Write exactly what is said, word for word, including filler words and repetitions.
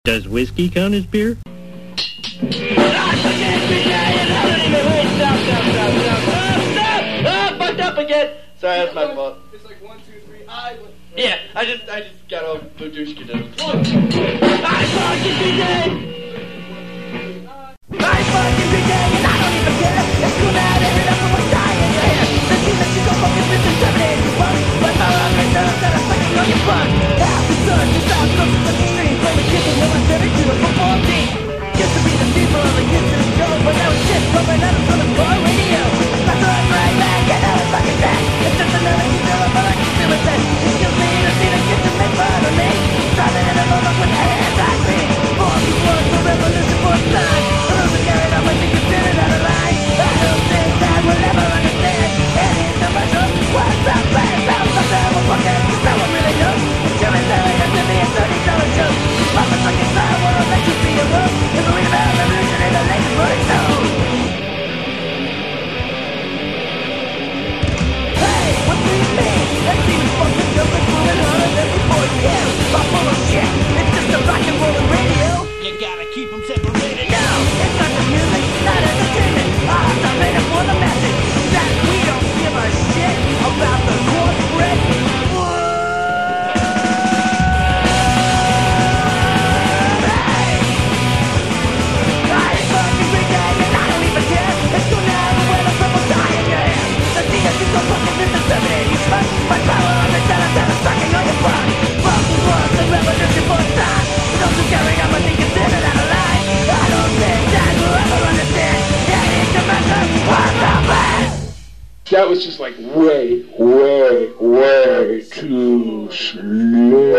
Does whiskey count as beer? Stop! Ah, fucked up again! Sorry, that's my fault. It's like one, two, three, I... Yeah, I just, I just got all Badushka done. I fucking be dead! I fucking be dead and I don't even care! It's cool now to hit up with my die in your hair! The team that you go fucking business terminated punk! But my love and nerves that are sucking on your butt! Half the sun, just out close to the street! Flaming kissing no one's ever to the football team! Used to be the people of the used to go, but now it's shit bumping out on the car radio! That's right, right back, and now it's fucking back! It's just another killer of a lucky suicide! It kills me to see the kids that make fun of me! Driving in a moment with hands on me! For people, the revolution for time! For those who carried on, might be considered out of line! I don't think I will ever understand any commercial. What's up, man? Sounds like I'm a fucking, cause no one really knows! Until it's selling us to be a thirty dollar show! Mama fucking style, wanna make you see a road! If we read about revolution in the latest morning zone! Hey, what do you mean? That demon's fucking dope and moving harder than before you! I'm full of shit! It's just a rock and roll radio! You gotta keep them separated. No, it's not the music, not entertainment. I'm not made up for the message that we don't give a shit about the corporate world. Hey! I fucking big day and I don't even care. It's cool now when the purple die in your hand. The thing that you go fucking business terminating you fuck. My power on the talent that is sucking on your butt. Fucking was the revolution for time. Those who carry on but think considered out of line. I don't think that we'll ever understand any commercial. What's the plan? That was just like way, way, way too slow.